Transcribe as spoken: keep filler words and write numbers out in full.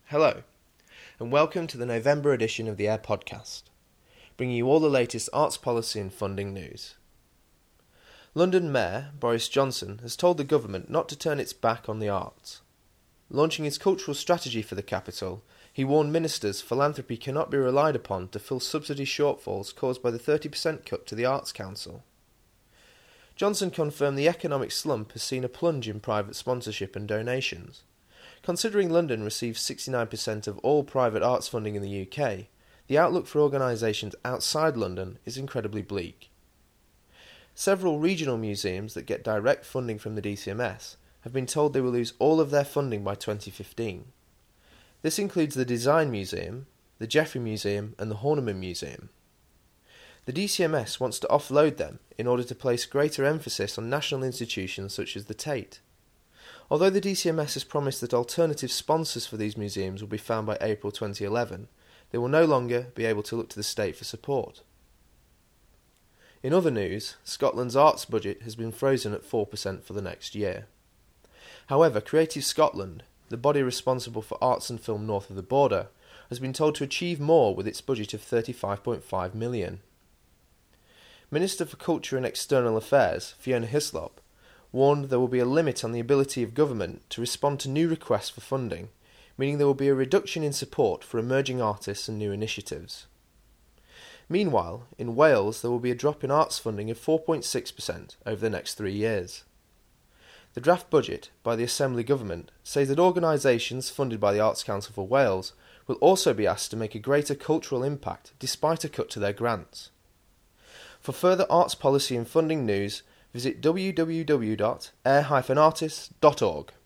Hello, and welcome to the November edition of the Air Podcast, bringing you all the latest arts policy and funding news. London Mayor Boris Johnson has told the government not to turn its back on the arts. Launching his cultural strategy for the capital, he warned ministers philanthropy cannot be relied upon to fill subsidy shortfalls caused by the thirty percent cut to the Arts Council. Johnson confirmed the economic slump has seen a plunge in private sponsorship and donations. Considering London receives sixty-nine percent of all private arts funding in the U K, the outlook for organisations outside London is incredibly bleak. Several regional museums that get direct funding from the D C M S have been told they will lose all of their funding by twenty fifteen. This includes the Design Museum, the Jeffrey Museum and the Horniman Museum. The D C M S wants to offload them in order to place greater emphasis on national institutions such as the Tate. Although the D C M S has promised that alternative sponsors for these museums will be found by April twenty eleven, they will no longer be able to look to the state for support. In other news, Scotland's arts budget has been frozen at four percent for the next year. However, Creative Scotland, the body responsible for arts and film north of the border, has been told to achieve more with its budget of thirty-five point five million pounds. Minister for Culture and External Affairs, Fiona Hislop, warned there will be a limit on the ability of government to respond to new requests for funding, meaning there will be a reduction in support for emerging artists and new initiatives. Meanwhile, in Wales there will be a drop in arts funding of four point six percent over the next three years. The draft budget by the Assembly Government says that organisations funded by the Arts Council for Wales will also be asked to make a greater cultural impact despite a cut to their grants. For further arts policy and funding news, visit w w w dot air dash artists dot org.